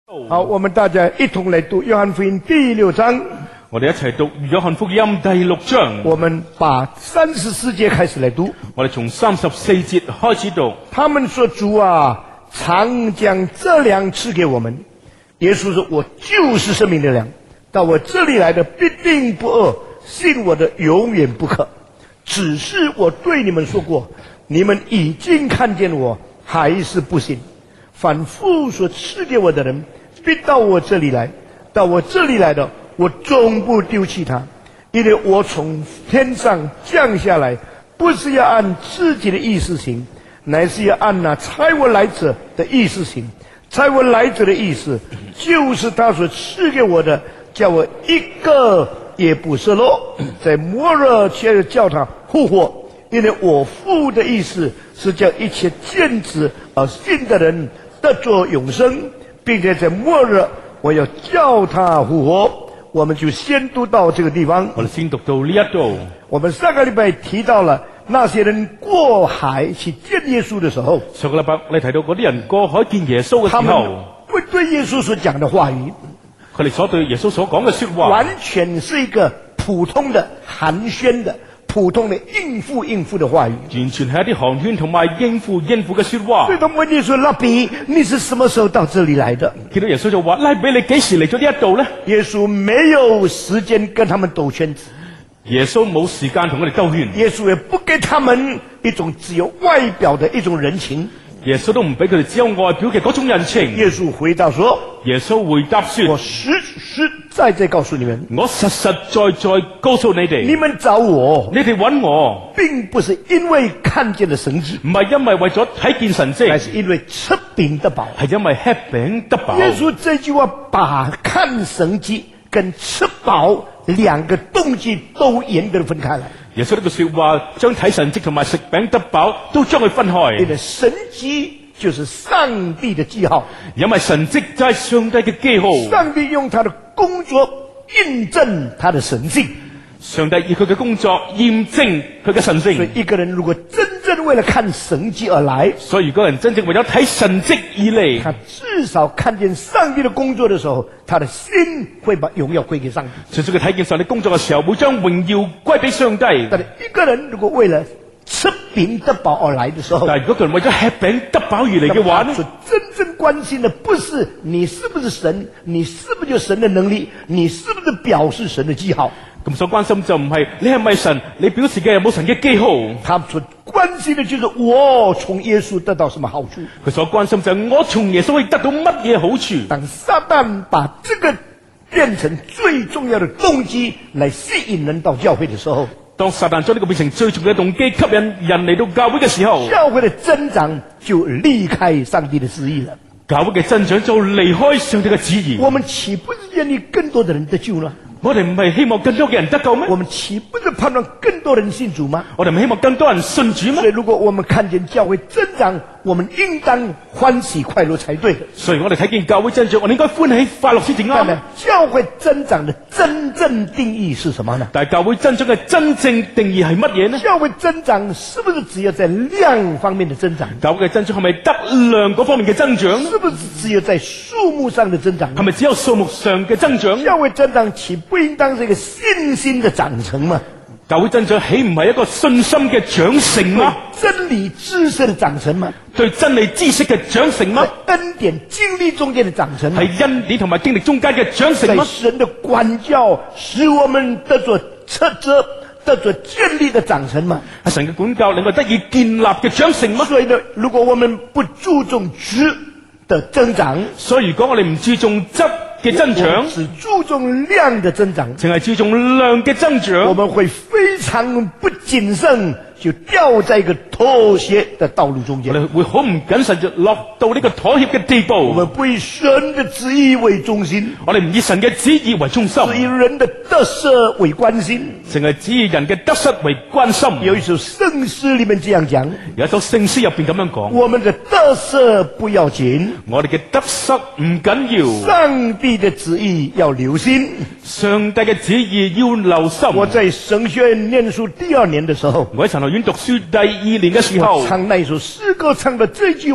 好，我們大家一同來讀約翰福音第6章。 我哋一齊讀約翰福音第6章。 我們把34節開始來讀。 我哋從34節開始讀。 他們說：主啊，常將這糧賜給我們。耶穌說：我就是生命的糧，到我這裡來的必定不餓，信我的永遠不渴。只是我對你們說過，你們已經看見我，還是不信。凡父所賜給我的人，必到我這裡來，到我這裡來的，我總不丟棄他，因為我從天上降下來，不是要按自己的意思行，乃是要按那差我來者的意思行。差我來者的意思，就是他所賜給我的，叫我一個也不失落，在末日卻叫他復活。因為我父的意思是叫一切見子而信的人得着永生，並且在末日我要叫他復活。我們就先讀到這個地方。 我哋先讀到呢一度。 我們上個禮拜提到了那些人過海去見耶穌的時候， 上個禮拜你提到嗰啲人過海見耶穌嘅時候， 他們會對耶穌所講的話語， 佢哋所對耶穌所講嘅說話， 完全是一個普通的寒暄的普通的應付的話語， 完全係一啲寒暄同埋應付嘅說話。 所以他們問耶穌：拉比，你是什麼時候到這裡來的？ 見到耶穌就話：拉比，你幾時嚟咗呢一度呢？ 耶穌沒有時間跟他們兜圈子， 耶穌冇時間同佢哋兜圈， 耶穌也不給他們一種只有外表的一種人情， 耶穌都唔俾佢哋只有外表嘅嗰種人情。 耶穌回答說： 耶穌回答說： 我實實在在告訴你們， 我實實在在告訴你哋， 你們找我， 你哋揾我， 並不是因為看見了神蹟， 唔係因為為咗睇見神蹟， 乃是因為吃餅得飽。 係因為吃餅得飽。 耶穌這句話把看神蹟跟吃飽兩個動機都嚴格地分開來。 耶穌呢句說話將睇神蹟同埋食餅得飽都將佢分開。 因為神蹟就是上帝的記號， 因為神蹟就係上帝嘅記號。 上帝用他的工作印證他的神性。 上帝以佢嘅工作驗證佢嘅神性。 所以一個人如果真正為了看神蹟而來， 所以如果人真正為咗睇神蹟而嚟， 他至少看見上帝的工作的時候，他的心會把榮耀歸給上帝。 至少佢睇見上帝工作嘅時候，會將榮耀歸俾上帝。 但係一個人如果為了吃餅得飽而來的時候， 但係如果佢為咗吃餅得飽而嚟嘅話呢， 所真正關心的不是你是不是神，你是不是有神的能力，你是不是表示神的記號。 咁所關心就唔係你係咪神，你表示嘅有冇神嘅記號。 他所關心的就是我從耶穌得到什麼好處。 佢所關心就係我從耶穌可以得到乜嘢好處。 當撒旦把這個變成最重要的動機來吸引人到教會的時候， 當撒旦將呢個變成最重要嘅動機，吸引人嚟到教會嘅時候， 教會的增長就離開上帝的旨意了。 教會嘅增長就離開上帝嘅旨意。 我們豈不是願意更多的人得救呢？ 我哋唔係希望更多嘅人得救咩？ 我們豈不是盼望更多人信主嗎？ 我哋唔希望更多人信主咩？ 所以如果我們看見教會增長，我們應當歡喜快樂才對的。 所以我哋睇見教會增長，我哋應該歡喜快樂先至啱。 教會增長的真正定義是什麼呢？ 但係教會增長嘅真正定義係乜嘢呢？ 教會增長是不是只有在量方面的增長？ 教會嘅增長係咪得量嗰方面嘅增長？ 是不是只有在數目上的增長？ 係咪只有數目上嘅增長？ 教會增長豈不應當是一個信心的長成嗎？ 教會增長豈唔係一個信心嘅長成嗎？ 真理知識的長成嗎？ 對真理知識嘅長成嗎？ 恩典經歷中間的長成嗎？ 係恩典同埋經歷中間嘅長成嗎？ 在神的管教使我們得着測責、得着建立的長成嗎？ 係神嘅管教令我得以建立嘅長成嗎？ 所以呢，如果我們不注重質的增長， 所以如果我哋唔注重質嘅增長， 只注重量的增長， 淨係注重量嘅增長， 我們會非常不謹慎，就掉在一個妥協的道路中間。 我哋會好唔謹慎就落到呢個妥協嘅地步。 我們不以神的旨意為中心， 我哋唔以神嘅旨意為中心， 只以人的得失為關心， 淨係只以人嘅得失為關心。 有一首聖詩裏面這樣講， 有一首聖詩入邊咁樣講： 我們的得失不要緊， 我哋嘅得失唔緊要， 上帝的旨意要留心。 上帝嘅旨意要留心。 我在神學院念書第2年的時候， 我喺神學院讀書第2年嘅時候， 我唱那首詩歌唱的這句話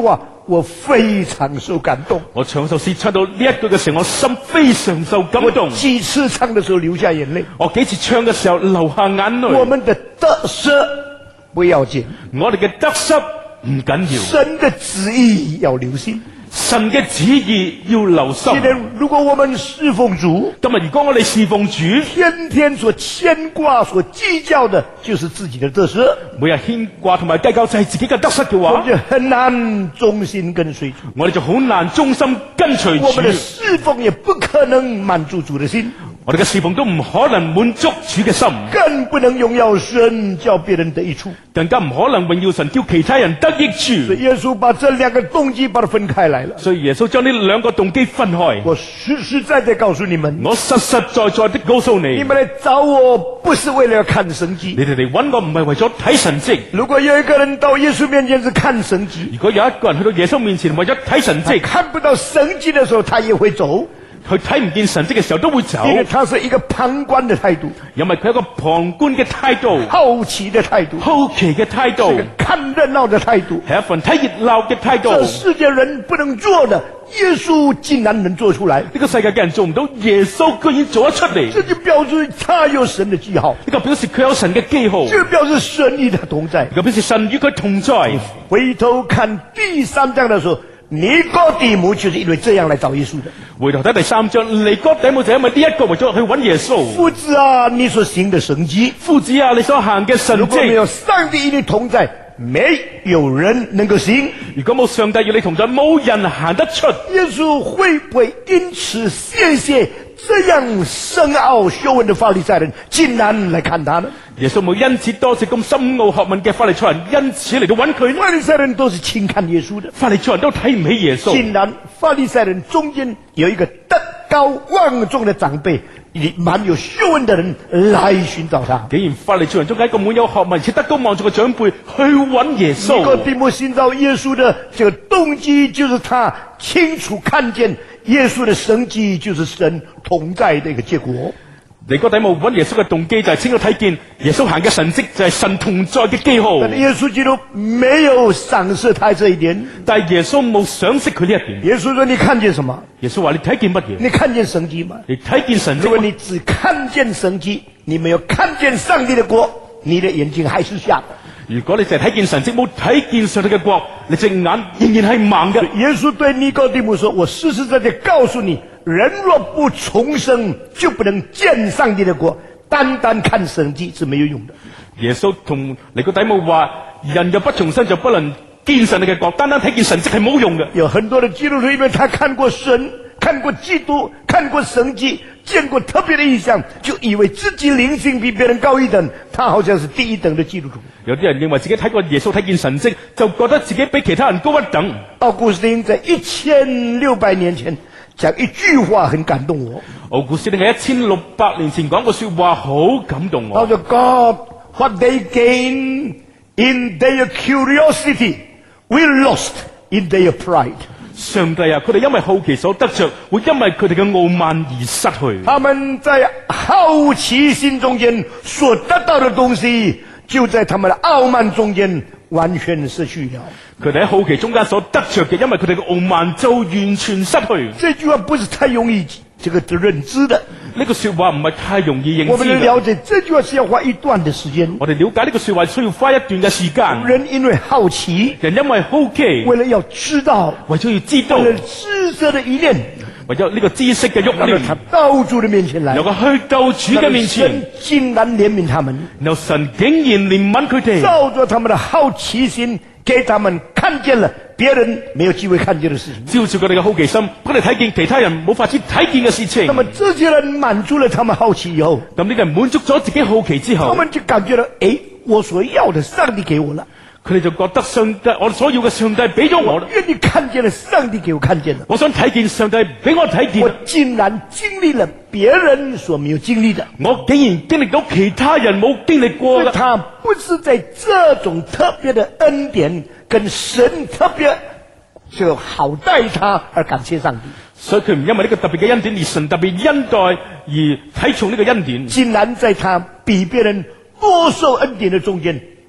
我非常受感动。 我唱首詩唱到呢一句嘅時候，我心非常受感動。 幾次唱的時候流下眼淚。 我幾次唱嘅時候流下眼淚。 我們的得失不要緊， 我哋嘅得失唔緊要， 神的旨意要留心。 神嘅旨意要留心。 今天如果我們侍奉主， 今日如果我哋侍奉主， 天天所牽掛、所計較的，就是自己的得失。 每日牽掛同埋計較就係自己嘅得失嘅話， 我們就很難忠心跟隨主， 我哋就好難忠心跟隨主。 我們的侍奉也不可能滿足主的心， 我哋嘅侍奉都唔可能滿足主嘅心， 更不能榮耀神，叫別人得益處， 更加唔可能榮耀神，叫其他人得益處。 所以耶穌把這兩個動機把它分開來了。 所以耶穌將呢兩個動機分開。 我實實在在告訴你們， 我實實在在的告訴你， 你們來找我不是為了要看神蹟。 你哋嚟揾我唔係為咗睇神蹟。 如果有一個人到耶穌面前是看神蹟， 如果有一個人去到耶穌面前為咗睇神蹟， 看不到神蹟的時候，他也會走。 佢睇唔見神蹟嘅時候都會走， 因為他是一個旁觀的態度， 因為佢有一個旁觀嘅態度， 好奇的態度， 好奇嘅態度， 是個看熱鬧的態度， 係一份睇熱鬧嘅態度。 這世界人不能做的，耶穌竟然能做出來。 呢個世界嘅人做唔到，耶穌居然做得出嚟。 這就表示他有神的記號， 呢個表示佢有神嘅記號， 這表示神與他同在。 呢個表示神與佢同在。 回頭看第3章的時候，尼哥底母就是因為這樣來找耶穌的。 回頭睇第3章，尼哥底母就因為呢一個為咗去揾耶穌。 夫子啊，你所行的神蹟， 夫子啊，你所行嘅神如果沒有蹟， 上帝與你同在，沒有人能夠行。 如果冇上帝與你同在，冇人行得出。 耶穌會不會因此謝謝這樣深奧學問的法利賽人，竟然來看他呢？ 耶穌冇因此多謝咁深奧學問嘅法利賽人，因此嚟到揾佢呢？ 法利賽人都是輕看耶穌的， 法利賽人都睇唔起耶穌。 竟然法利賽人中間有一個德高望重的長輩，滿有學問的人來尋找他。 竟然法利賽人中間一個滿有學問而且德高望重嘅長輩去揾耶穌。 尼哥底母尋找耶穌的這個動機，就是他清楚看見耶穌的神蹟就是神同在的一個結果。 尼哥底母揾耶穌嘅動機就係清楚睇見耶穌行嘅神蹟就係神同在嘅記號。 但耶穌基督沒有賞識他這一點， 但係耶穌冇賞識佢呢一點。 耶穌說：你看見什麼？ 耶穌話：你睇見乜嘢？ 你看見神蹟嗎？ 你睇見神蹟嗎？ 如果你只看見神蹟，你沒有看見上帝的國，你的眼睛還是瞎的。 如果你淨係睇見神蹟，冇睇見上帝嘅國，你隻眼仍然係盲嘅。 耶穌對尼哥底母說：我實實在在告訴你，人若不重生，就不能見上帝的國。單單看神蹟是沒有用的。 耶穌同尼哥底母話：人若不重生，就不能見神帝嘅國。單單睇見神蹟係冇用嘅。 有很多的基督徒，因為他看過神，看過基督，看過神蹟，見過特別的異象，就以為自己靈性比別人高一等，他好像是第一等的基督徒。 有啲人認為自己睇過耶穌，睇見神蹟，就覺得自己比其他人高一等。 奧古斯丁在1600年前講一句話很感動我。 奧古斯丁喺1600年前講過說話，好感動我。 他說 God, what they gain in their curiosity, we lost in their pride. 上帝啊，佢哋因為好奇所得着，會因為佢哋嘅傲慢而失去。 他們在好奇心中間所得到的東西，就在他們的傲慢中間完全失去了。 佢哋喺好奇中間所得着嘅，因為佢哋嘅傲慢就完全失去。 這句話不是太容易認知的。 呢個說話唔係太容易認知。 我們了解這句話是要花一段的時間。 我哋了解呢個說話需要花一段嘅時間。 人因為好奇， 人因為好奇， 為了要知道， 為咗要知道， 為了知識的一念， 為咗呢個知識嘅慾念， 他到主的面前來， 由佢去到主嘅面前， 神竟然憐憫他們， 然後神竟然憐憫佢哋， 照着他們的好奇心，給他們看見了別人沒有機會看見的事情。 照住佢哋嘅好奇心，佢哋睇見其他人冇法子睇見嘅事情。 那麼這些人滿足了他們好奇以後， 咁呢個人滿足咗自己好奇之後， 他們就感覺到，誒，我所要的上帝給我了。 佢哋就覺得上帝，我所要嘅上帝俾咗我啦。 願意看見了上帝給我看見了， 我想睇見上帝俾我睇見。 我竟然經歷了別人所沒有經歷的， 我竟然經歷到其他人冇經歷過嘅。 他不是在這種特別的恩典跟神特別就好待他而感謝上帝， 所以佢唔因為呢個特別嘅恩典而神特別恩待而睇重呢個恩典， 竟然在他比別人多受恩典的中間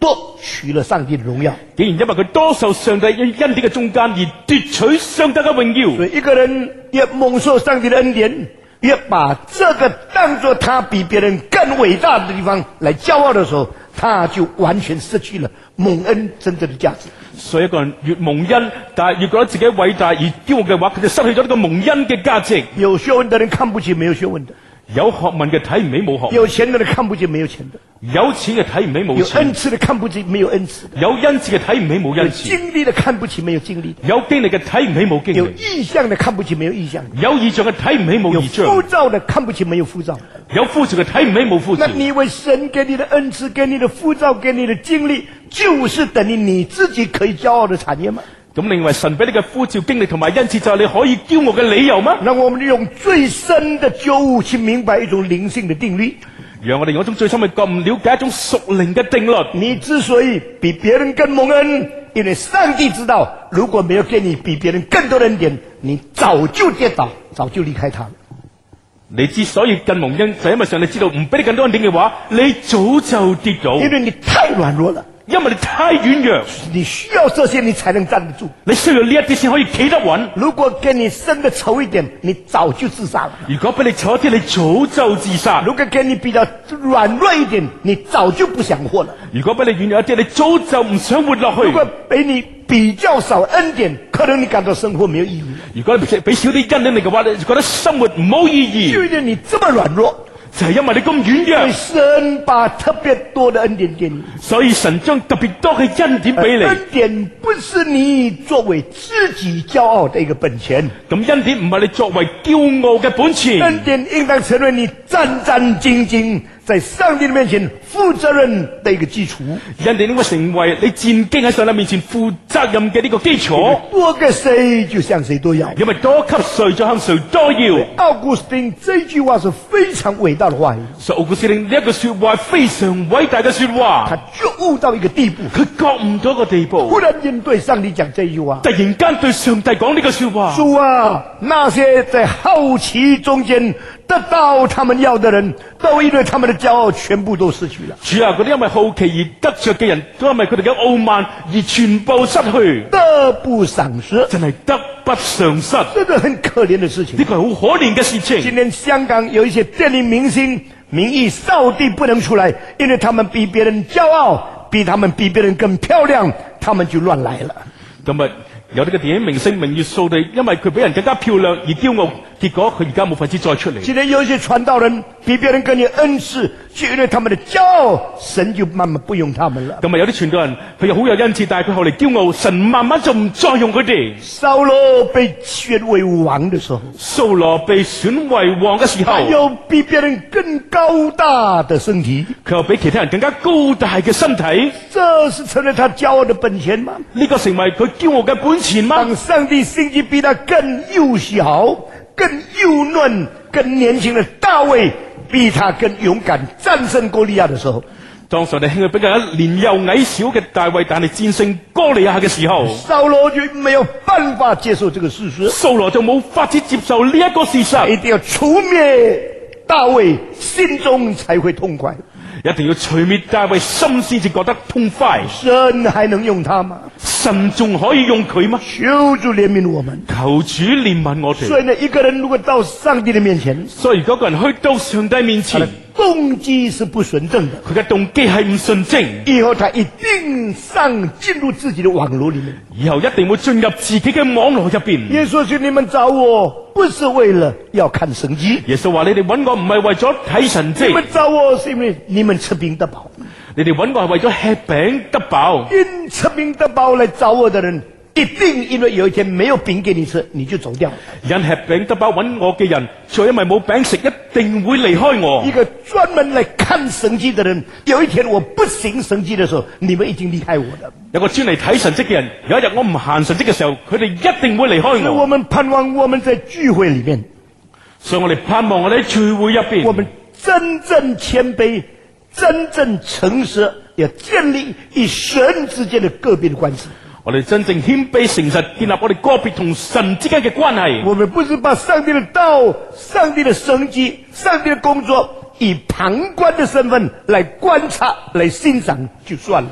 夺取了上帝的荣耀。 竟然因為佢多受上帝恩典嘅中間而奪取上帝嘅榮耀。 所以一個人越蒙受上帝的恩典，越把這個當作他比別人更偉大的地方來驕傲的時候，他就完全失去了蒙恩真正的價值。 所以一個人越蒙恩，但係越覺得自己偉大而驕傲嘅話，佢就失去咗呢個蒙恩嘅價值。 有學問的人看不起沒有學問的， 有學問嘅睇唔起冇學問， 有錢的人看不起沒有錢的， 有錢嘅睇唔起冇有錢， 恩賜的看不起沒有恩賜的， 有恩賜嘅睇唔起冇有恩賜， 經歷的看不起沒有經歷的， 有經歷嘅睇唔起冇經有歷， 意向的看不起沒有意向的， 有意象嘅睇唔起冇有意象， 浮躁的看不起沒有浮躁的。 有呼召嘅睇唔起冇呼召。 那你以為神給你的恩賜，給你的浮躁，給你的經歷，就是等於你自己可以驕傲的產業嗎？ 咁你認為神俾你嘅呼召經歷同埋恩賜就係你可以驕傲嘅理由嗎？ 讓我們用最深的覺悟去明白一種靈性的定律。 讓我哋用一種最深嘅覺悟了解一種屬靈嘅定律。 你之所以比別人更蒙恩，因為上帝知道，如果沒有給你比別人更多的恩典，你早就跌倒，早就離開他了。 你之所以更蒙恩，就因為上帝知道唔俾你更多恩典嘅話，你早就跌倒。 因為你太軟弱了， 因為你太軟弱， 你需要這些你才能站得住。 你需要呢一啲先可以企得穩。 如果給你生得醜一點，你早就自殺了。 如果俾你醜一啲，你早就自殺。 如果給你比較軟弱一點，你早就不想活了。 如果俾你軟弱一啲，你早就唔想活落去。 如果俾你比較少恩典，可能你感到生活沒有意義。 如果你俾少啲恩典你嘅話，你就覺得生活冇意義。 就因為你這麼軟弱， 就係因為你咁軟弱， 神把特別多的恩典給你。 所以神將特別多嘅恩典俾你。 恩典不是你作為自己驕傲的一個本錢， 咁恩典唔係你作為驕傲嘅本錢。 恩典應當成為你戰戰兢兢在上帝的面前負責任的一個基礎。 恩典應該成為你戰兢喺上帝面前負責任嘅呢個基礎。 多給誰就向誰多要， 因為多給誰就向誰多要。 奧古斯丁這句話是非常偉大的話語， 所以奧古斯丁呢一句說話非常偉大嘅說話。 他覺悟到一個地步， 佢覺悟到一個地步， 忽然間對上帝講這句話， 突然間對上帝講呢個說話： 主啊，那些在好奇中間得到他們要的人，都因為他們的驕傲全部都失去了。 主啊，嗰啲因為好奇而得着嘅人，都因為佢哋嘅傲慢而全部失去， 得不償失， 真係得不償失。 這個很可憐的事情。 呢個係好可憐嘅事情。 今天香港有一些電影明星，名義掃地不能出來，因為他們比別人驕傲，比別人更漂亮，他們就亂來了。 今日有呢個電影明星名譽掃地，因為佢比人更加漂亮而驕傲，結果佢而家冇法子再出嚟。 今天有一些傳道人比別人更有恩賜，就因為他們的驕傲，神就慢慢不用他們了。 今日有啲傳道人佢又好有恩賜，但係佢後嚟驕傲，神慢慢就唔再用佢哋。 掃羅被選為王的時候， 掃羅被選為王嘅時候， 他有比別人更高大的身體， 佢又比其他人更加高大嘅身體。 這是成為他驕傲的本錢嗎？ 呢個成為佢驕傲嘅本錢嗎？ 當上帝興起比他更幼小、更幼嫩、更年輕的大衛，比他更勇敢戰勝歌利亞的時候， 當上帝興起比較年幼矮小嘅大衛，但係戰勝歌利亞嘅時候， 掃羅就沒有辦法接受這個事實， 掃羅就冇法子接受呢一個事實， 一定要除滅大衛，心中才會痛快。 一定要除滅大衛，心先至覺得痛快。 神還能用他嗎？ 神仲可以用佢嗎？ 求主憐憫我們， 求主憐憫我哋。 所以呢，一個人如果到上帝的面前， 所以如果個人去到上帝面前， 動機是不純正的， 佢嘅動機係唔純正， 以後他一定進入自己的網絡裏面， 以後一定會進入自己嘅網絡入邊。 耶穌說：你們找我不是為了要看神蹟， 耶穌話：你哋揾我唔係為咗睇神蹟， 你們找我是因為你們吃餅得飽。 你哋揾我係為咗吃餅得飽。 因吃餅得飽來找我的人，一定因為有一天沒有餅給你吃，你就走掉。 因吃餅得飽揾我嘅人，就因為冇餅食，一定會離開我。 一個專門來看神蹟的人，有一天我不行神蹟的時候，你們已經離開我了。 有個專嚟睇神蹟嘅人，有一日我唔行神蹟嘅時候，佢哋一定會離開所以我我。 們盼望我們在聚會裏面， 所以我哋盼望我哋喺聚會入邊， 我們真正謙卑、真正誠實，要建立與神之間的個別的關係。 我哋真正謙卑誠實，建立我哋個別同神之間嘅關係。 我們不是把上帝的道、上帝的神蹟、上帝的工作以旁觀的身份來觀察、來欣賞就算了。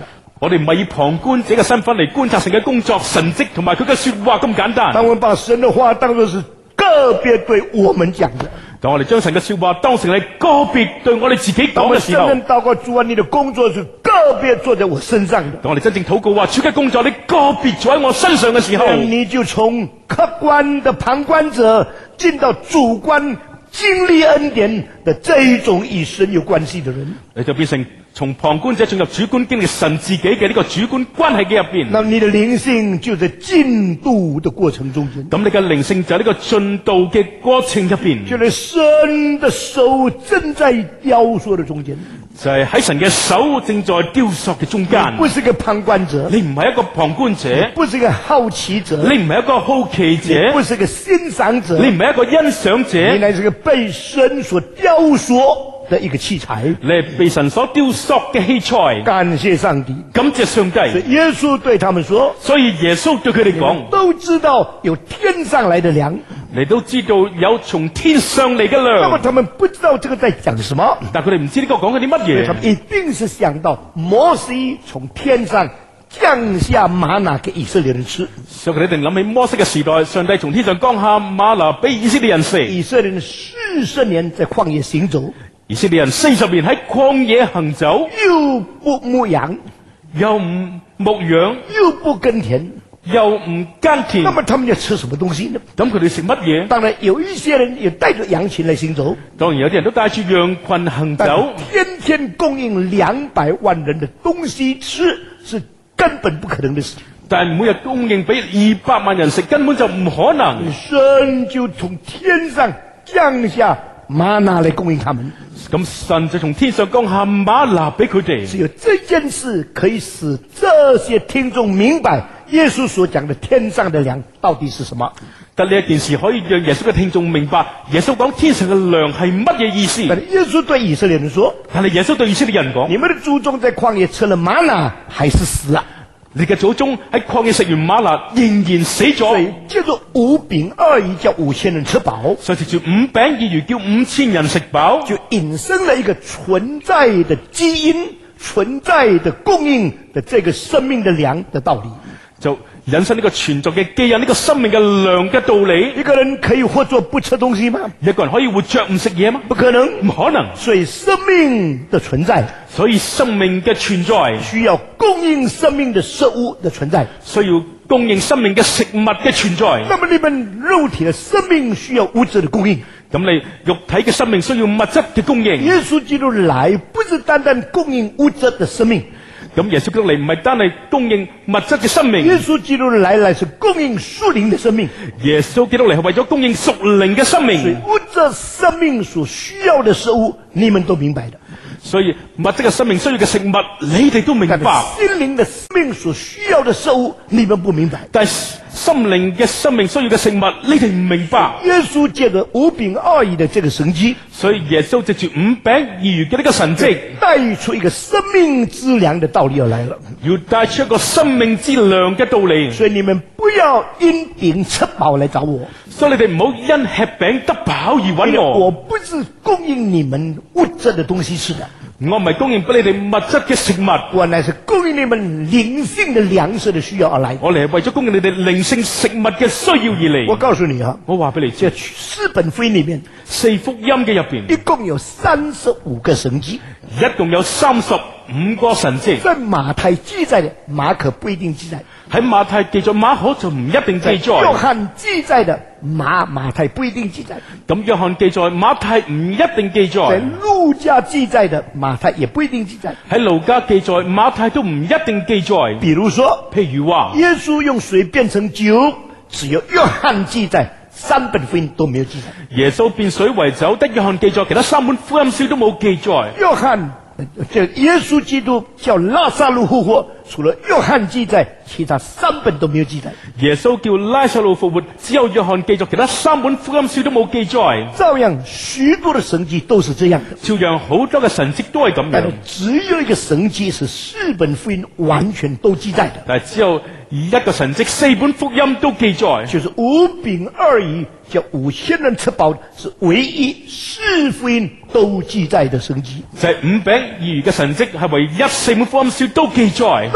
我哋唔係以旁觀者嘅身份嚟觀察神嘅工作、神蹟同埋佢嘅說話咁簡單。 當我們把神的話當作是個別對我們講的， 當我哋將神嘅說話當成係個別對我哋自己講嘅時候， 當我們真正禱告主啊，你的工作是個別做在我身上的， 當我哋真正禱告話主嘅工作你個別做喺我身上嘅時候， 你就從客觀的旁觀者進到主觀經歷恩典的這一種與神有關係的人， 你就變成從旁觀者進入主觀經歷神自己嘅呢個主觀關係嘅入邊。 那你的靈性就在進度的過程中間， 咁你嘅靈性就喺呢個進度嘅過程入邊， 就在神的手正在雕塑的中間， 就係喺神嘅手正在雕塑嘅中間。 不是個旁觀者， 你唔係一個旁觀者， 不是個好奇者， 你唔係一個好奇者， 不是個欣賞者， 你唔係一個欣賞你者， 乃是個被神所雕塑的一個器材。 你係被神所雕塑嘅器材。 感謝上帝， 感謝上所以帝。 耶穌對他們說， 所以耶穌對佢哋講， 都知道有天上來的糧， 你都知道有從天上嚟嘅那麼糧， 他們不知道這個在講什麼， 但佢哋唔知呢個講緊啲乜嘢。 所以他們一定是想到摩西從天上降下嗎哪給以色列人吃， 所以佢哋一定諗起摩西嘅時代，上帝從天上降下嗎哪俾以色列人食。 以色列人40年在曠野行走， 以色列人40年喺曠野行走， 又不牧羊， 又唔牧羊， 又不耕田， 又唔耕田那，麼他們要吃什麼東西呢？ 咁佢哋食乜嘢？ 當然有一些人也帶着羊群來行走， 當然有啲人都帶住羊群行但走， 天天供應200萬人的東西吃是根本不可能的事。 但係每日供應俾200萬人食，根本就唔可能。 神就從天上降下嗎哪來供應他們， 咁神就從天上降下嗎哪俾佢哋。 只有這件事可以使這些聽眾明白耶穌所講的天上的糧到底是什麼。 但呢一件事可以讓耶穌嘅聽眾明白，耶穌講天上嘅糧係乜嘢意思。 但耶穌對以色列人說， 但係耶穌對以色列人講， 你們的祖宗在曠野吃了嗎哪還是死了， 你嘅祖宗喺曠野食完嗎哪仍然死所以咗， 借着5餅2魚叫5000人吃飽， 所以藉住5餅2魚叫5000人食飽， 就引申了一個存在的基因、存在的供應的這個生命的糧的道理。 就引申呢個存在嘅基因，呢個生命嘅糧嘅道理。 一個人可以活着不吃東西嗎？ 一個人可以活着唔食嘢嗎？ 不可能。 唔可能。 所以生命的存在所以生命嘅存在需要供應生命的食物的存在。 需要供應生命嘅食物嘅存在。 那麼你們肉體的生命需要物質的供應。 咁你肉體嘅生命需要物質嘅供應。 耶穌基督來不是單單供應物質的生命， 咁耶穌基督嚟唔係單係供應物質嘅生命。 耶穌基督來是供應屬靈的生命。 耶穌基督嚟係為咗供應屬靈嘅生所以命。 物質生命所需要的食物，你們都明白的。 所以物質嘅生命需要嘅食物，你哋都明白。 但心靈的生命所需要的食物，你們不明白。 但係心靈嘅生命需要嘅食物，你哋唔明白。 耶穌借着5餅2魚的這個神蹟， 所以耶穌藉住5餅2魚嘅呢個神蹟， 帶出一個生命之糧的道理要來了。 要帶出一個生命之糧嘅道理。 所以你們不要因餅吃飽來找我， 所以你哋唔好因吃餅得飽而因為揾我。 我不是供應你們物質的東西吃的， 我唔係供應俾你哋物質嘅食物， 我乃是供應你們靈性的糧食的需要而來的。 我嚟係為咗供應你哋靈性食物嘅需要而嚟。 我告訴你啊， 我話俾你知， 這4本福音裏面 4福音嘅入邊， 一共有35個神蹟， 一共有35個神蹟。 在馬太記載的，馬可不一定記載； 喺馬太記載，馬可就唔一定記在約載。 翰記載的，馬太不一定記載； 咁約翰記載，馬太唔一定記在載。 路加記載的，馬太也不一定記載。 喺路加記載，馬太都唔一定記載。 比如說， 譬如話， 耶穌用水變成酒，只有約翰記載，3本福音都沒有記載。 耶穌變水為酒，得約翰記載，其他3本福音書都冇記載。 約翰，這耶穌基督叫拉撒路復活，除了約翰記載，其他3本都沒有記載。 耶穌叫拉撒路復活，只有約翰記載，其他3本福音書都冇記載。 照樣，許多的神蹟都是這樣的。 照樣好多嘅神蹟都係咁樣但是，只有一個神蹟是4本福音完全都記載的， 但係只有一個神蹟4本福音都記載， 就是5餅2魚叫5000人吃飽，是唯一4福音都記載的神蹟。 就係5餅2魚嘅神蹟係唯一4本福音書都記載。 那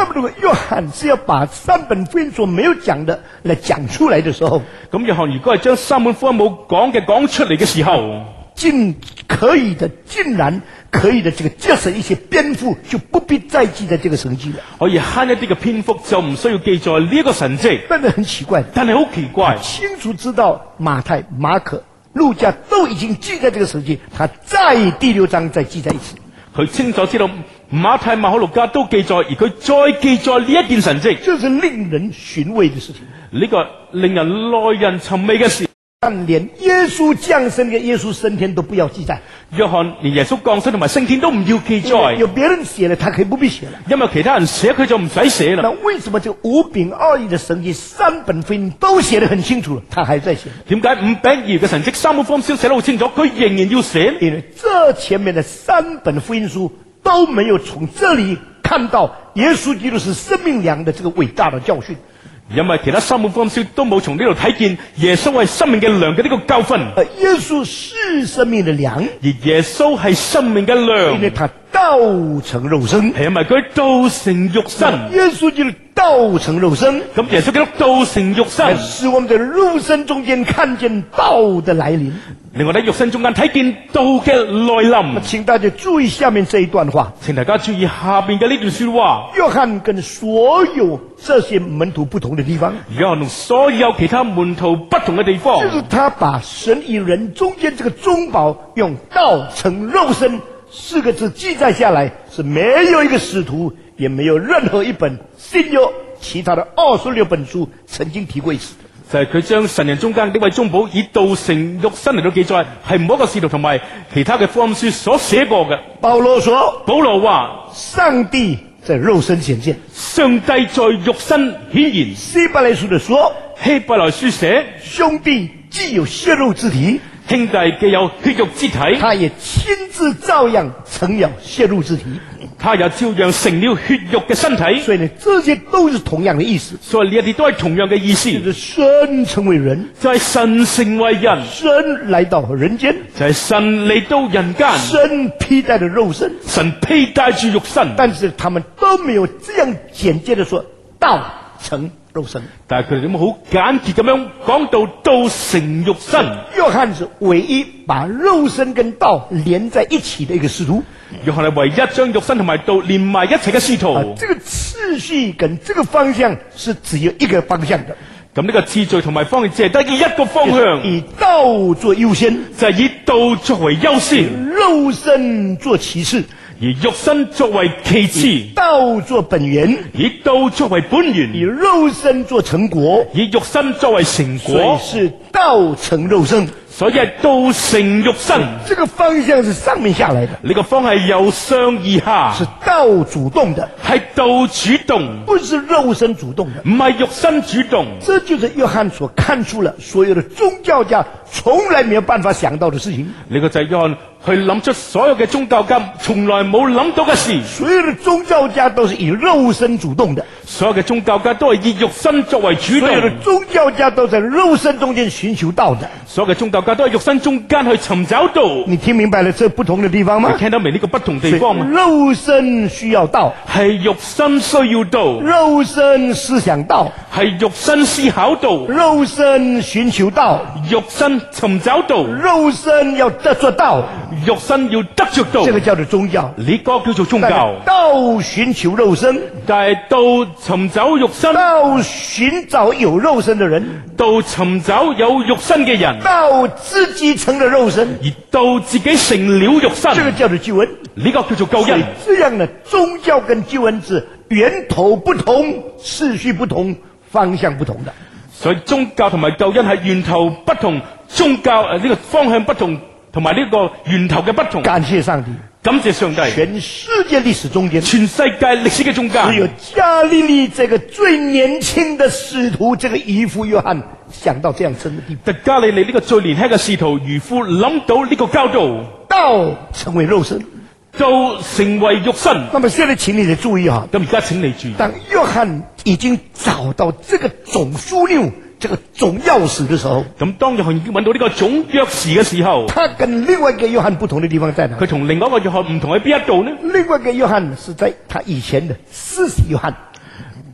那么如果约翰是要把三本福音所没有讲的来讲出来的時候， 咁約翰如果係將三本福音冇講嘅講出嚟嘅時候， 竟然可以的這個節省一些篇幅，就不必再記在這個神蹟了。 可以慳一啲嘅篇幅，就唔需要記載呢一個神蹟。 但係很奇怪， 但係好奇怪， 清楚知道馬太、馬可、路加都已經記在這個神蹟，他在第6章再記在一次。 佢清楚知道馬太、馬可、路加都記載，而佢再記載呢一件神蹟， 這是令人尋味的事情。 呢個令人耐人尋味嘅事。 但連耶穌降生跟耶穌升天都不要記載。 約翰連耶穌降生同埋升天都唔要記載， 有別人寫了，他可以不必寫了。 因為其他人寫佢就唔使寫啦。 那為什麼這五餅二魚的神蹟三本福音都寫得很清楚了，他還在寫？ 點解五餅二魚嘅神蹟三本福音書寫得好清楚，佢仍然要寫？ 因為這前面的三本福音書都沒有從這裡看到耶穌基督是生命糧的這個偉大的教訓。 因為其他三本福音書都冇從呢度睇見耶穌係生命嘅糧嘅呢個教訓。 耶穌是生命的糧， 而耶穌係生命嘅糧， 因為他道成肉身， 係因為佢道成肉身。 耶穌基督道成肉身， 咁耶穌基督道成肉身， 使我們在肉身中間看見道的來臨。 令我喺肉身中間睇見道嘅來臨。 請大家注意下面這一段話， 請大家注意下邊嘅呢段說話。 約翰跟所有這些門徒不同的地方， 約翰同所有其他門徒不同嘅地方， 就是他把神與人中間這個中保用道成肉身4個字記載下來，是沒有一個使徒，也沒有任何一本新約其他的26本書曾經提過一次。 就係佢將神人中間呢位中保以道成肉身嚟到記載，係冇一個使徒同埋其他嘅福音書所寫過嘅。 保羅話，上帝在肉身顯現， 上帝在肉身顯現。 希伯來書的說， 希伯來書寫， 兄弟既有血肉之體， 兄弟既有血肉之體， 他也親自照樣成了血肉之體， 他也照樣成了血肉嘅身體。 所以呢，這些都是同樣的意思。 所以呢一啲都係同樣嘅意思。 就是神成為人， 就係神成為人， 神來到人間， 就係神嚟到人間， 神披戴着肉身， 神披戴住肉身。 但是他們都沒有這樣簡潔的說道成肉身。 但係佢哋咁好簡潔咁樣講到道成肉身。 約翰是唯一把肉身跟道連在一起的一個使徒。 約翰係唯一將肉身同埋道連埋一齊嘅使徒。 這個次序跟這個方向是只有一個方向的。 咁呢個次序同埋方向只係得一個方向， 以道做優先， 就係以道作為優先， 肉身做其次， 而肉身作為其次， 以道做本源， 以道作為本源， 以肉身做成果， 以肉身作為成果， 所以是道成肉身。 所以係道成肉身。 這個方向是上面下來的， 呢個方係由上而下， 是道主動的， 係道主動， 不是肉身主動的， 唔係肉身主動。 這就是約翰所看出了所有的宗教家從來沒有辦法想到的事情。 呢個就係約翰去諗出所有嘅宗教家從來冇諗到嘅事。 所有的宗教家都是以肉身主動的， 所有嘅宗教家都係以肉身作為主動。 所有的宗教家都在肉身中間尋求道的。 所有嘅宗教家都喺肉身中間去尋找道。 你聽明白了這不同的地方嗎？ 你聽得明呢個不同地方嗎？ 肉身需要道， 係肉身需要道， 肉身思想道， 係肉身思考道， 肉身尋求道， 肉身尋找道， 肉身要得着道， 肉身要得着道。 這個叫做宗教， 呢個叫做宗教。 道尋求肉身， 但係道尋找肉身， 道尋找有肉身的人， 道尋找有肉身嘅人， 道自己成了肉身， 而道自己成了肉身。 這個叫做救恩。 呢個叫做救恩。 這樣呢，宗教跟救恩是源頭不同，次序不同，方向不同的。 所以宗教同埋救恩係源頭不同，宗教呢個方向不同，同埋呢個源頭嘅不同。 感謝上帝， 感謝上帝。 全世界歷史中間， 全世界歷史嘅中間， 只有加利利這個最年輕的使徒，這個漁夫約翰想到這樣深的地步。 但加利利呢個最年輕嘅使徒漁夫諗到呢個教導， 道成為肉身， 道成為肉身。 那麼現在請你哋注意哈， 咁而家請你注意， 當約翰已經找到這個總樞紐，這個總鑰匙的時候， 咁當約翰已經揾到呢個總鑰匙嘅時候， 他跟另外一個約翰不同的地方在哪？ 佢同另外一個約翰唔同喺邊一度呢？ 另外一個約翰是在他以前的施洗約翰。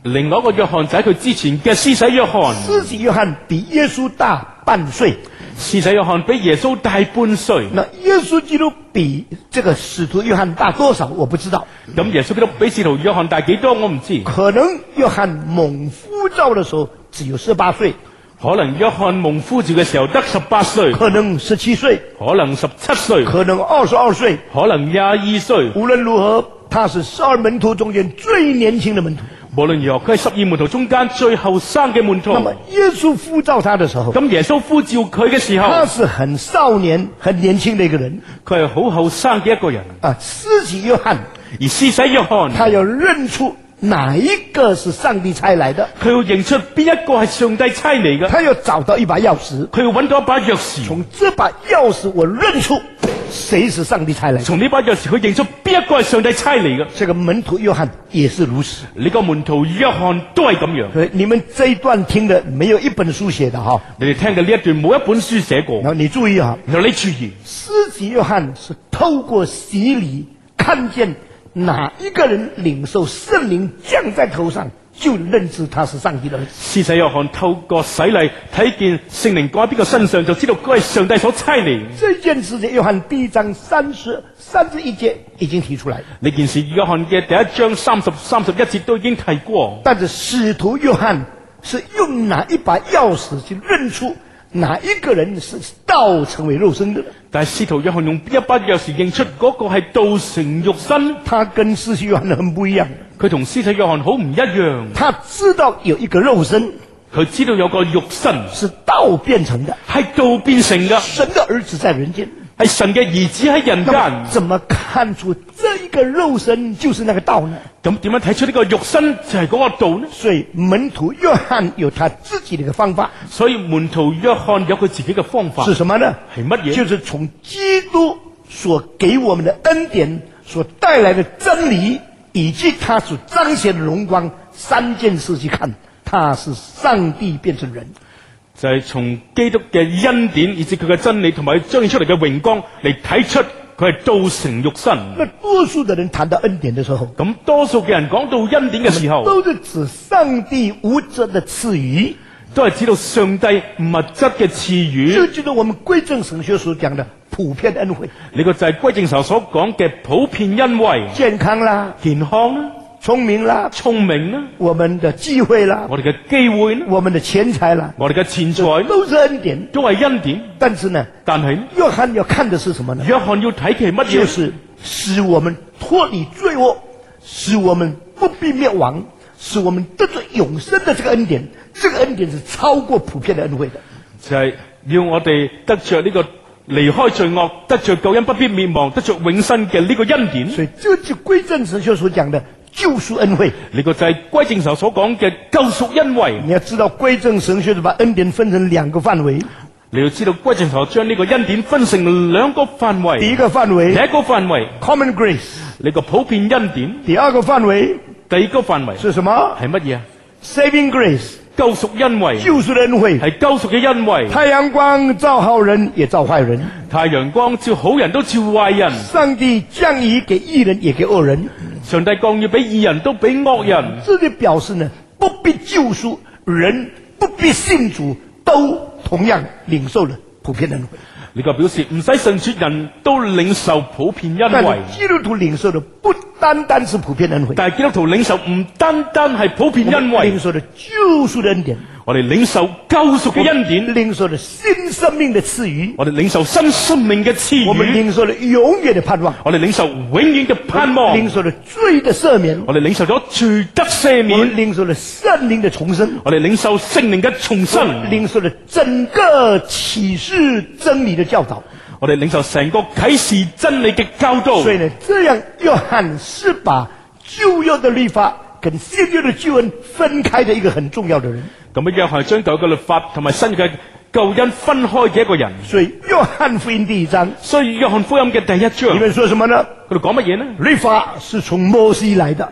另外一個約翰就喺佢之前嘅施洗約翰。 施洗约翰比耶稣大半岁， 施洗約翰比耶穌大半歲。 那耶稣基督比这个使徒约翰大多少我不知道， 咁耶穌基督比使徒約翰大幾多我唔知。 可能约翰蒙呼召的时候只有18岁， 可能約翰蒙呼召嘅時候得18歲， 可能17岁， 可能17歲， 可能22岁， 可能22歲。 无论如何他是12门徒中间最年轻的門徒。 無論如何，佢係12門徒中間最後生嘅門徒。 那么耶稣呼召他的时候， 咁耶穌呼召佢嘅時候， 他是很少年很年轻的一个人佢係好後生嘅一個人。 啊。施洗约翰而施洗約翰， 他要认出哪一个是上帝差来的， 佢要認出邊一個係上帝差嚟嘅， 他要找到一把钥匙， 佢要揾到一把鑰匙。 从这把钥匙我认出谁是上帝差来的。 從呢把鑰匙，佢認出邊一個係上帝差嚟嘅。 这个门徒约翰也是如此。 呢個門徒約翰都係咁樣。 所以你们这一段听的没有一本书写的哈， 你哋聽嘅呢一段冇一本書寫過。 然后你注意哈， 然後你注意， 施洗约翰是透過洗禮看見哪一個人領受聖靈降在頭上，就認知他是上帝的兒子。 施洗約翰透過洗禮睇見聖靈降喺邊個身上，就知道佢係上帝所差嚟。 這件事在約翰第1章31節已經提出來了， 呢件事約翰嘅第1章31節都已經提過。 但是使徒約翰是用哪一把鑰匙去認出哪一個人是道成為肉身的？ 但係使徒約翰用邊一把鑰匙認出嗰個係道成肉身？ 他跟施洗約翰很不一樣， 佢同施洗約翰好唔一樣。 他知道有一個肉身佢知道有個肉身是道變成的， 係道變成嘅， 神的兒子在人間。 係神嘅兒子喺人那間。 麼怎麼看出這一個肉身就是那個道呢？ 咁點樣睇出呢個肉身就係嗰個道呢？ 所以門徒約翰有他自己的一個方法， 所以門徒約翰有佢自己嘅方法。 是什麼呢？ 係乜嘢？ 就是從基督所給我們的恩典所帶來的真理，以及他所彰顯的榮光3件事去看，他是上帝變成人。 就係從基督嘅恩典，以至佢嘅真理同埋彰顯出嚟嘅榮光嚟睇出佢係道成肉身。 那多數的人談到恩典的時候， 咁多數嘅人講到恩典嘅時候， 都是指上帝無責的賜予， 都係知道上帝物質嘅賜予。 這就是我們歸正神學所講的普遍恩惠。 呢個就係歸正神所講嘅普遍恩惠， 健康啦， 健康啦， 聰明啦， 聰明啦， 我們的機會啦， 我哋嘅機會啦， 我們的錢財啦， 我哋嘅錢財都是恩典。 都係恩典。 但是呢， 但係呢， 約翰要看的是什麼呢？ 約翰要睇嘅係乜嘢？ 就是使我們脫離罪惡，使我們不必滅亡，使我們得着永生的這個恩典。這個恩典是超過普遍的恩惠的， 就係要我哋得着呢個離開罪惡，得着救恩不必滅亡，得着永生嘅呢個恩典。 所以這就歸正神學所講的救贖恩惠。 呢個就係歸正神所講嘅救贖恩惠。 你要知道歸正神學是把恩典分成2個範圍， 你要知道歸正神將呢個恩典分成2個範圍。 第一個範圍第一個範圍 common grace， 呢個普遍恩典。 第二個範圍第二個範圍是什麼？ 係乜嘢啊？ saving grace， 救贖恩惠， 救贖的恩惠。 係救贖嘅恩惠。 太陽光照好人也照壞人， 太陽光照好人都照壞人。 上帝降雨給義人也給惡人， 上帝降雨俾義人都俾惡人。 這就表示呢，不必救贖，人不必信主，都同樣領受了普遍恩惠。 呢個表示唔使信主人都領受普遍恩但惠。 是基督徒領受的不單單是普遍恩惠， 但係基督徒領受唔單單係普遍恩惠領，受的救贖的恩典， 我哋領受救贖嘅恩典， 領受的新生命的賜予， 我哋領受新生命嘅賜我們予， 領受了永遠的盼望， 我哋領受永遠嘅盼望， 領受了罪的赦免， 我哋領受咗罪得赦我們免， 領受了聖靈的重生， 我哋領受聖靈嘅重生， 領受了整個啟示真理的教導。 我哋領受成個啟示真理嘅教導。 所以呢，這樣約翰是把舊約的律法跟新約的救恩分開的一個很重要的人。 咁樣約翰係將舊嘅律法同埋新嘅救恩分開嘅一個人。 所以約翰福音第1章， 所以約翰福音嘅第1章， 裡面說什麼呢？ 佢哋講乜嘢呢？ 律法是從摩西來的，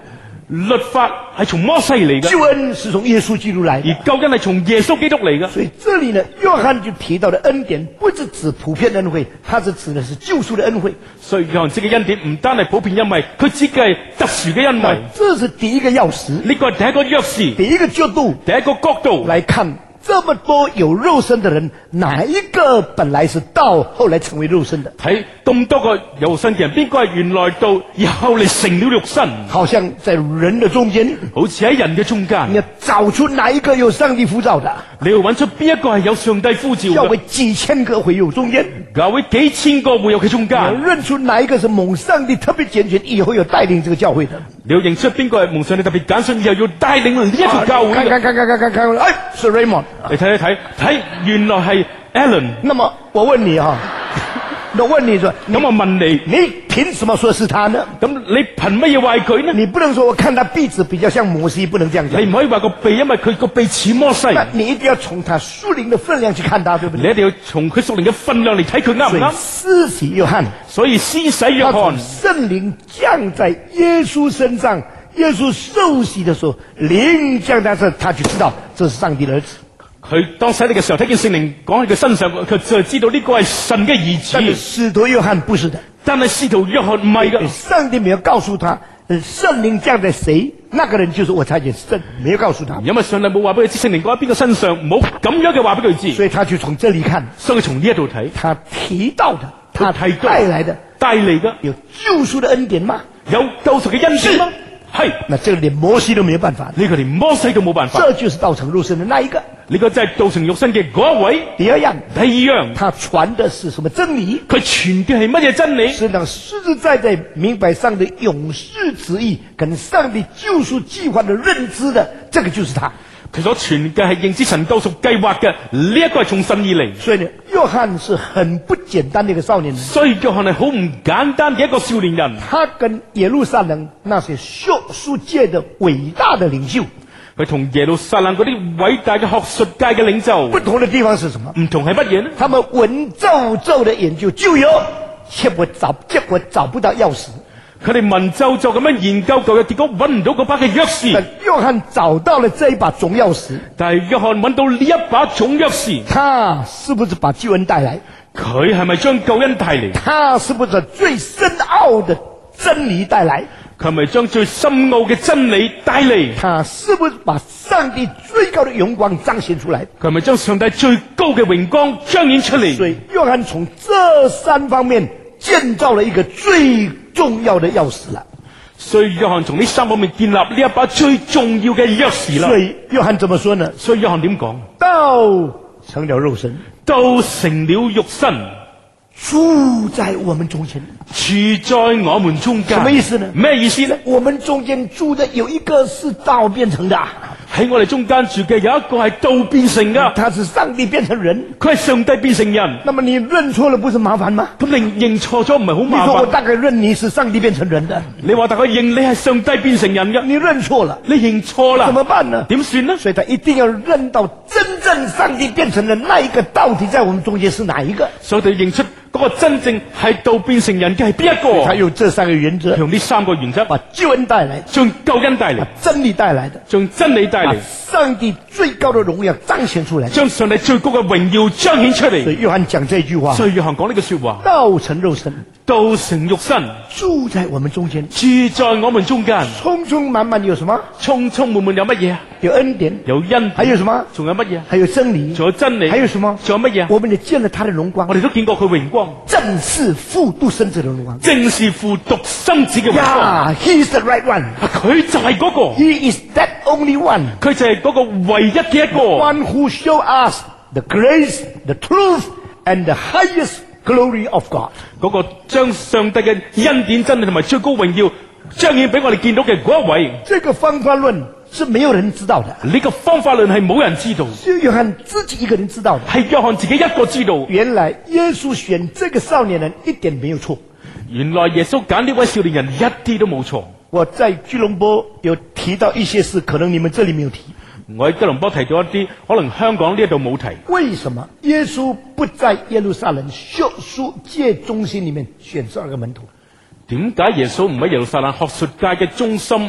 律法係從摩西嚟嘅， 救恩是從耶穌基督來的。 而救恩係從耶穌基督嚟嘅。 所以這裡呢，約翰就提到的恩典，不是指普遍恩惠，它是指的是救贖的恩惠。 所以約翰指嘅恩典唔單係普遍恩惠，佢指嘅係特殊嘅恩惠。 這是第一個鑰匙， 呢個係第一個鑰匙， 第一個角度， 第一個角度來看這麼多有肉身的人，哪一個本來是道，後來成為肉身的？ 睇咁多個有肉身嘅人，邊個係原來道，而後嚟成了肉身？ 好像在人的中間， 好似喺人嘅中間， 你要找出哪一個有上帝呼召的， 你要揾出邊一個係有上帝呼召教會嘅？ 幾千個會友中間， 教會幾千個會友嘅中你要間， 認出哪一個是蒙上帝特別揀選，以後要帶領這個教會的。 你要認出邊個係蒙上帝特別揀選，以後要帶領呢一個教會嘅？ 看，哎，是 Raymond。 你睇，原來係 Alan。 那麼我問你啊，我問你說， 咁我問你， 你憑什麼說是他呢？ 咁你憑乜嘢話係佢呢？ 你不能說我看他鼻子比較像摩西，不能這樣講。 你唔可以話個鼻，因為佢個鼻似摩西。 那你一定要從他屬靈的分量去看他，對不對？ 你一定要從佢屬靈嘅分量嚟睇佢啱唔所以啱？ 施洗約翰， 所以施洗約他從翰， 聖靈降在耶穌身上，耶穌受洗的時候，靈降在這，他就知道這是上帝的兒子。 佢當洗禮嘅時候睇見聖靈講喺佢身上，佢就知道呢個係神嘅兒但是子。 使徒約翰不是的， 但係使徒約翰唔係嘅， 上帝沒有告訴他，聖靈降在誰，那個人就是我差遣聖，沒有告訴他， 因為上帝冇話俾佢知聖靈講喺邊個身上，冇咁樣嘅話俾佢知， 所以他就從這裡看， 所以佢從呢一度睇， 他提到的，他提到帶來的帶嚟嘅有救贖的恩典嗎？ 有救贖嘅恩典嗎？係， 那這個連摩西都沒有辦法， 呢個連摩西都冇辦法。 這就是道成肉身的那一個。 呢個就係道成肉身嘅嗰一位。 第二樣， 第二樣， 他傳的是什麼真理？ 佢傳嘅係乜嘢真理？ 是讓實實在在明白上帝永世旨意跟上帝救贖計劃的認知的，這個就是他。 佢所傳嘅係認知神救贖計劃嘅，呢一個係從神而嚟。 所以呢，約翰是很不簡單的一個少年人。 所以約翰係好唔簡單嘅一個少年人。 他跟耶路撒冷那些學術界的偉大的領袖， 佢同耶路撒冷嗰啲偉大嘅學術界嘅領袖不同的地方是什麼？ 唔同係乜嘢呢？ 他們文縐縐的研究就有，結果找不到鑰匙。 佢哋文縐縐咁樣研究舊約，結果揾唔到嗰把嘅鑰匙。 但約翰找到了這一把總鑰匙， 但係約翰揾到呢一把總鑰匙， 他是不是把救恩帶來？ 佢係咪將救恩帶嚟？ 他是不是最深奧的真理帶來？ 佢係咪將最深奧嘅真理帶嚟？ 他是不是把上帝最高的榮光彰顯出來？ 佢係咪將上帝最高嘅榮光彰顯出嚟？ 所以約翰從這三方面建造了一個最重要的鑰匙了。 所以約翰從呢三方面建立呢一把最重要嘅鑰匙啦。 所以約翰怎麼說呢？ 所以約翰點講？ 道成了肉身， 道成了肉身， 住在我們中間。 住在我們中間。 什麼意思呢？ 咩意思呢？ 我們中間住的有一個是道變成的， 喺我哋中間住嘅有一個係道變成噶， 他是上帝變成人。 佢係上帝變成人。 那麼你認錯了不是麻煩嗎？ 咁你認錯咗唔係好你麻煩？ 說我大概認你是上帝變成人的， 你話大概認你係上帝變成人嘅， 你認錯了， 你認錯啦， 怎麼辦呢？ 點算呢？ 所以他一定要認到真正上帝變成人那一個到底在我們中間是哪一個。 所以佢認出嗰個真正係道變成人嘅係邊一個？ 他用這三個原則， 用呢三個原則把救恩帶來， 將救恩帶嚟把，真理帶來的， 將真理帶把嚟， 上帝最高的榮耀彰顯出來。 將上帝最高嘅榮耀彰顯出所以嚟。 約翰講這句話， 所以約翰講呢句說話： 道成肉身， 道成肉身， 住在我們中間， 住在我們中間。 充充滿滿有什麼？ 充充滿滿有乜嘢啊？ 有恩典， 有恩， 還有什麼？ 仲有乜嘢啊？ 還有真理， 仲有真理， 還有什麼？ 仲有乜嘢啊？ 我們也見了他的榮光我，哋都見過佢榮光， 正是父獨生子的榮光。 正是父獨生子嘅榮光。 Yeah, he is the right one. 佢就係嗰個， He is that only one. 佢就係嗰個唯一嘅一個， One who show us the grace, the truth, and the highest glory of God. 嗰個將上帝嘅恩典真理同埋最高榮耀彰顯俾我哋見到嘅嗰一位。 這個方法論是沒有人知道的， 呢個方法論係冇人知道， 只有約翰自己一個人知道的。 係約翰自己一個知道。 原來耶穌選這個少年人一點沒有錯。 原來耶穌揀呢位少年人一啲都冇錯。 我在吉隆坡有提到一些事，可能你們這裡沒有提。 我喺吉隆坡提到一啲，可能香港呢一度冇提。 為什麼耶穌不在耶路撒冷學術界中心裡面選12個門徒？ 點解耶穌唔喺耶路撒冷學術界嘅中心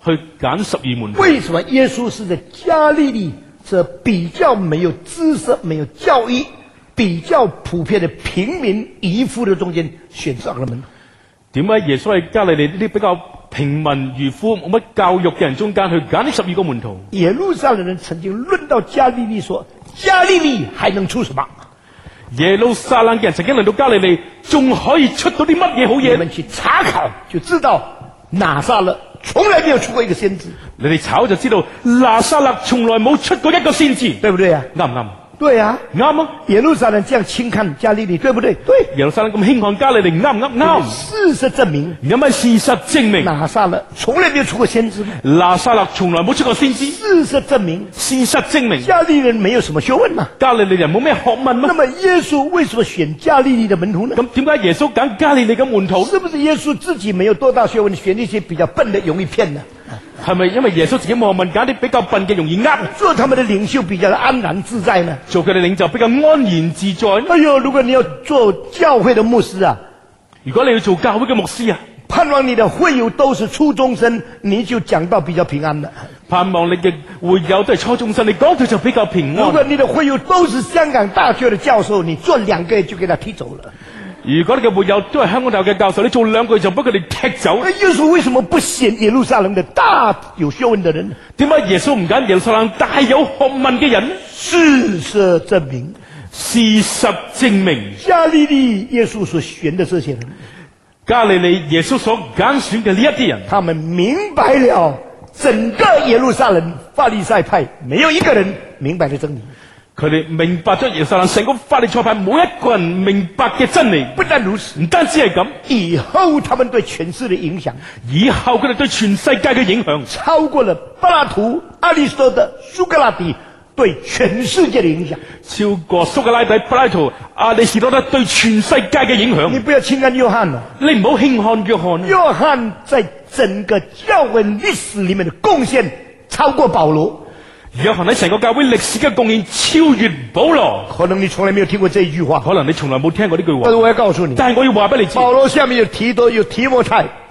去揀12門徒。 为什么耶稣是在加利利这比较没有知识、没有教育、比较普遍的平民渔夫的中间选上了门徒？ 點解耶穌喺加利利呢啲比較平民漁夫冇乜教育嘅人中間去揀呢12個門徒？ 耶路撒冷人曾经论到加利利说：“加利利还能出什么？ 耶路撒冷嘅人曾經嚟到加利利，仲可以出到啲乜嘢好嘢？ 你们去查考就知道，拿撒勒从来没有出过一个先知， 你哋炒就知道，拿撒勒從來冇出過一個先知， 对不对啊？ 啱唔啱？ 对啊， 啱啊！ 耶路撒冷这样轻看加利利，对不对？对。 耶路撒冷咁輕看加利利，啱唔啱？啱。 事實證明， 因為事實證明， 拿撒勒從來沒有出過先知。 拿撒勒從來冇出過先知。 事實證明， 事實證明， 加利利人沒有什麼學問嘛。 加利利人冇咩學問嘛。 那麼耶穌為什麼選加利利的門徒呢？ 咁點解耶穌揀加利利嘅門徒？ 是不是耶穌自己沒有多大學問，選一些比較笨的容易騙呢？ 係咪因為耶穌自己冇學問，揀啲比較笨嘅容易呃？ 做他們的領袖比較安然自在呢？ 做佢哋領袖比較安然自在。 哎呦，如果你要做教會的牧師啊， 如果你要做教會嘅牧師啊， 盼望你的會友都是初中生，你就講到比較平安了。 盼望你嘅會友都係初中生，你講到就比較平安。 如果你的會友都是香港大學的教授，你做2個月就給他踢走了。 如果你嘅會友都係香港大學嘅教授，你做2個月就俾佢哋踢走。 那耶穌為什麼不選耶路撒冷的大有學問的人？ 點解耶穌唔揀耶路撒冷大有學問嘅人？ 事實證明， 事實證明， 加利利耶穌所選的這些人， 加利利耶穌所揀選嘅呢一啲人， 他們明白了整個耶路撒冷法利賽派沒有一個人明白的真理。 佢哋明白咗耶路撒冷成個法利賽派冇一個人明白嘅真理。 不但如此， 唔單止係咁， 以後他們對權勢的影響， 以後佢哋對全世界嘅影響超過了柏拉圖、亞里士多德、蘇格拉底對全世界的影響， 超過蘇格拉底、柏拉圖、亞里士多德對全世界嘅影響。 你不要輕看約翰了， 你唔好輕看約翰。 約翰在整個教會歷史裡面的貢獻超過保羅。 約翰喺成個教會歷史嘅貢獻超越保羅。 可能你從來沒有聽過這一句話， 可能你從來冇聽過呢句話。 但是我要告訴你， 但係我要話俾你知， 保羅下面有提多，有提摩太。